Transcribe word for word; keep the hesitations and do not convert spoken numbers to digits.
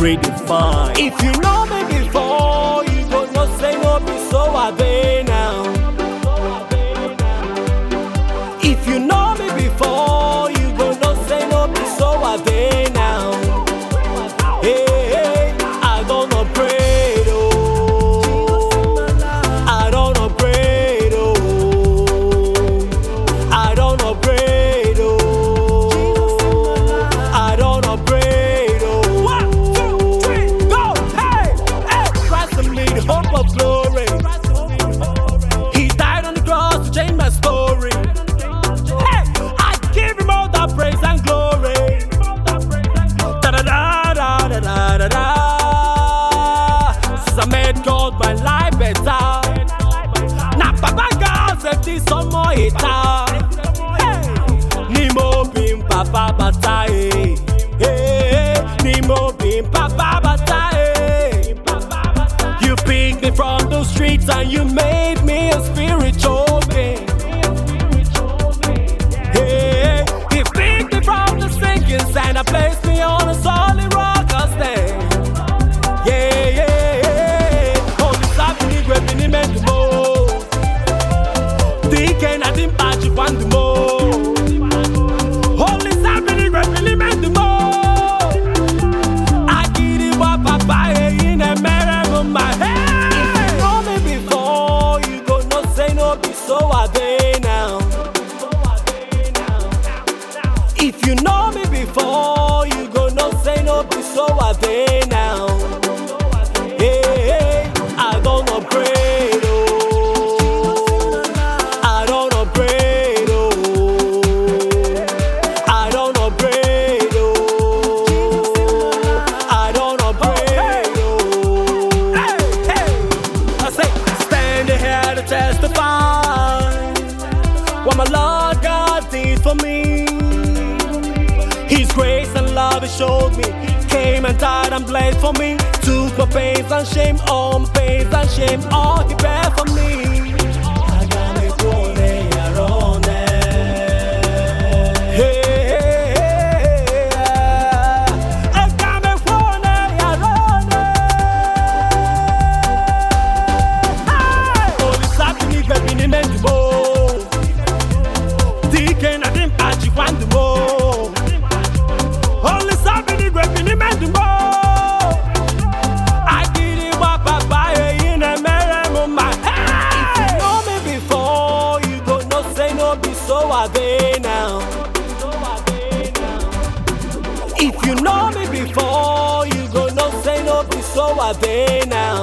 redefined. If you know me before, you go not say no be so are they now. If you know me before, you go not say no be so are they now. Hey, hey, I don't upgrade, oh. I don't upgrade, oh. I don't upgrade, oh. I don't upgrade, oh. One, two, three, go, hey, hey. Christ in me, the hope of glory. He died on the cross to change my story. Hey, I give him all that praise and glory. Da da da da da da da da. Since I met God, my life better. Now Papa God said this on my hater. Hey, Nimo bim Papa bata eh. Hey, Nimo bim Papa bata eh. You picked me from the streets and you made me a spiritual being. Hey, he picked me from the sinking sand and placed me on a solid rock I stand. Yeah, yeah, yeah. Holy Sabbath, we've been in the most. Thinking I didn't patch you on the most. Holy Sabbath, we've been in the most. I get it up, Papa, in a mirror on my head. If you know me before, you go not say no, be so are they now. If you know me before, you go not say no, be so are they now. Hey, hey, I don't upgrade, oh. I don't upgrade, oh. I don't upgrade, oh. I don't upgrade, oh. Hey, hey. I say, standing here to testify what my Lord God did for me. His grace and love he showed me. Came and died and bled for me. Took my pains and shame, all my pains and shame, all he bare for me. I got me going around there. Hey, hey, hey, hey. I got me going around there. Holy Sabbath, we've been in the most. Deacon, I didn't patch you on the most. Holy Sabbath, we've been in the most. I did it up, Papa, in a mirror on my head. If you know me before, you go not say no, be so are they now. If you know me before, you go not say no, be so are they now.